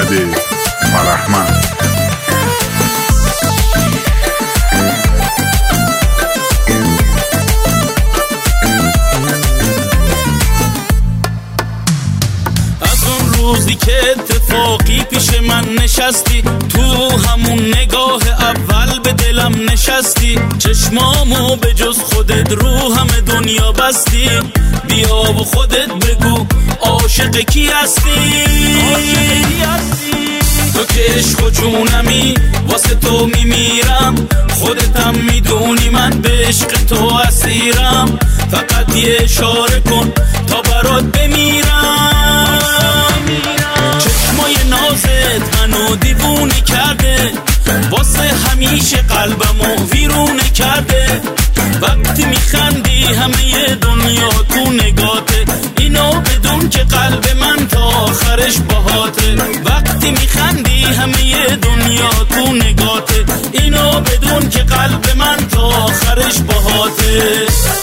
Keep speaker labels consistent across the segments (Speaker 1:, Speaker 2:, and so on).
Speaker 1: فرهمند.
Speaker 2: روزی که اتفاقی پیش من نشستی، تو همون نگاه اول به دلم نشستی، چشمامو به جز خودت رو همه دنیا بستی. بیا و خودت بگو عاشق کی هستی؟ تو که عشق و جونمی، واسه تو میمیرم، خودتم میدونی من به عشق تو اسیرم. فقط یه اشاره کن تا برات بمیرم. چشمای نازت منو دیوونه کرده، واسه همیشه قلبمو ویرونه کرده. وقتی میخندی همه دنیا تو نگاته، اینو بدون که قلب من تا آخرش باهاته. وقتی میخندی همه دنیا تو نگاته، اینو بدون که قلب من تا آخرش باهاته.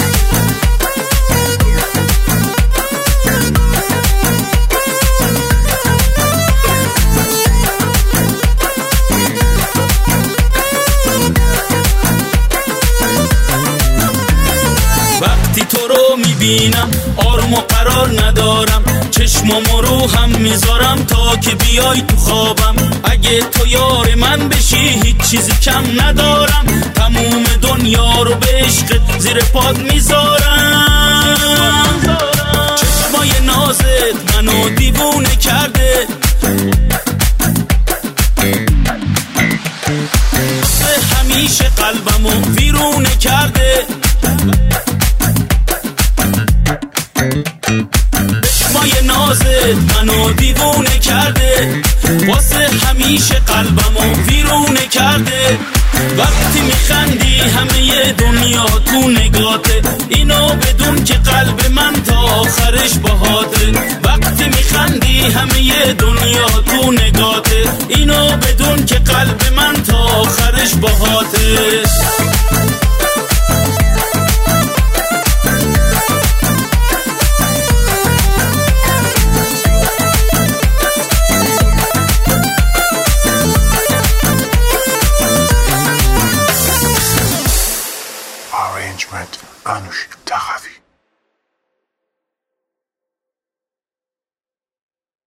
Speaker 2: تو رو میبینم آروم و قرار ندارم، چشمامو رو هم میذارم تا که بیای تو خوابم. اگه تو یار من بشی هیچ چیزی کم ندارم، تموم دنیا رو به عشقت زیر پات میذارم. چشمای نازت منو دیوونه کرده، همیشه قلبمو ویرونه کرده. چشمای نازت منو دیوونه کرده، واسه همیشه قلبمو ویرونه کرده. وقتی میخندی همه دنیا تو نگاته، اینو بدون که قلب من تا آخرش باهاته. وقتی میخندی همه دنیا تو نگاته، اینو بدون که قلب من تا آخرش باهاته.